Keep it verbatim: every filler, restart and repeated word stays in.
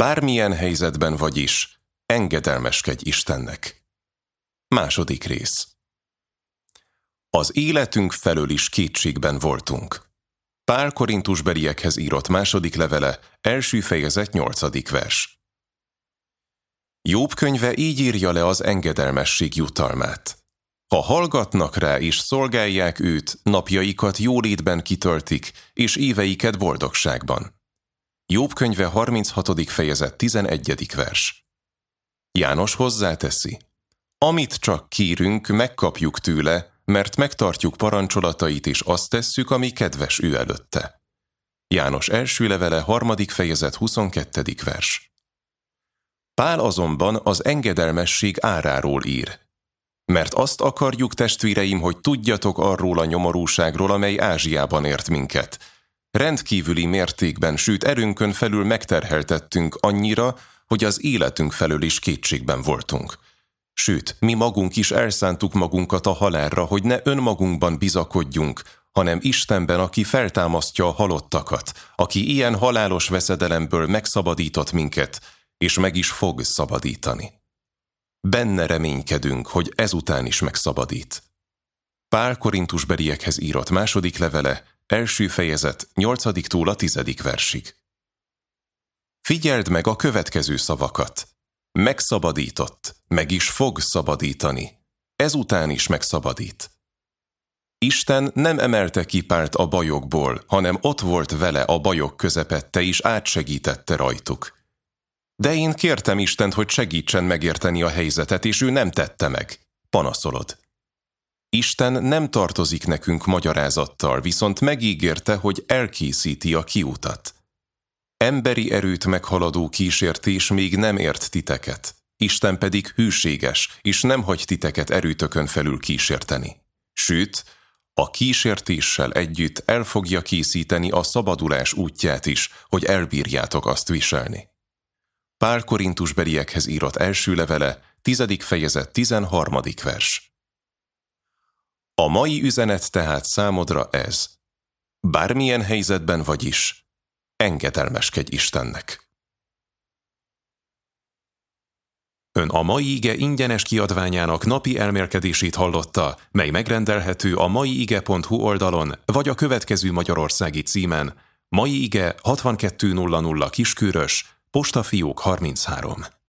Bármilyen helyzetben vagy is, engedelmeskedj Istennek. Második rész. Az életünk felől is kétségben voltunk. Pál Korintusbeliekhez írott második levele, első fejezet, nyolcadik vers. Jobb könyve így írja le az engedelmesség jutalmát. Ha hallgatnak rá és szolgálják őt, napjaikat jólétben kitöltik, és éveiket boldogságban. Jobb könyve harminchatodik fejezet, tizenegyedik vers. János hozzáteszi: amit csak kérünk, megkapjuk tőle, mert megtartjuk parancsolatait, és azt tesszük, ami kedves ő előtte. János első levele, harmadik fejezet, huszonkettedik vers. Pál azonban az engedelmesség áráról ír. Mert azt akarjuk, testvéreim, hogy tudjatok arról a nyomorúságról, amely Ázsiában ért minket. Rendkívüli mértékben, sőt erőnkön felül megterheltettünk annyira, hogy az életünk felől is kétségben voltunk. Sőt, mi magunk is elszántuk magunkat a halálra, hogy ne önmagunkban bizakodjunk, hanem Istenben, aki feltámasztja a halottakat, aki ilyen halálos veszedelemből megszabadított minket, és meg is fog szabadítani. Benne reménykedünk, hogy ezután is megszabadít. Pál Korintusbeliekhez írott második levele, első fejezet, nyolcadiktól a tizedik versig. Figyeld meg a következő szavakat. Megszabadított, meg is fog szabadítani. Ezután is megszabadít. Isten nem emelte ki Pált a bajokból, hanem ott volt vele a bajok közepette, és átsegítette rajtuk. De én kértem Istent, hogy segítsen megérteni a helyzetet, és ő nem tette meg. Panaszolod. Isten nem tartozik nekünk magyarázattal, viszont megígérte, hogy elkészíti a kiutat. Emberi erőt meghaladó kísértés még nem ért titeket. Isten pedig hűséges, és nem hagy titeket erőtökön felül kísérteni. Sőt, a kísértéssel együtt el fogja készíteni a szabadulás útját is, hogy elbírjátok azt viselni. Pál Korintusbeliekhez írott első levele, tizedik fejezet, tizenharmadik vers. A mai üzenet tehát számodra ez. Bármilyen helyzetben vagy is, engedelmeskedj Istennek. Ön a mai ige ingyenes kiadványának napi elmélkedését hallotta, mely megrendelhető a maiige pont hu oldalon, vagy a következő magyarországi címen: Mai Ige hatvankettő nulla nulla Kiskörös, Postafiók harminchárom.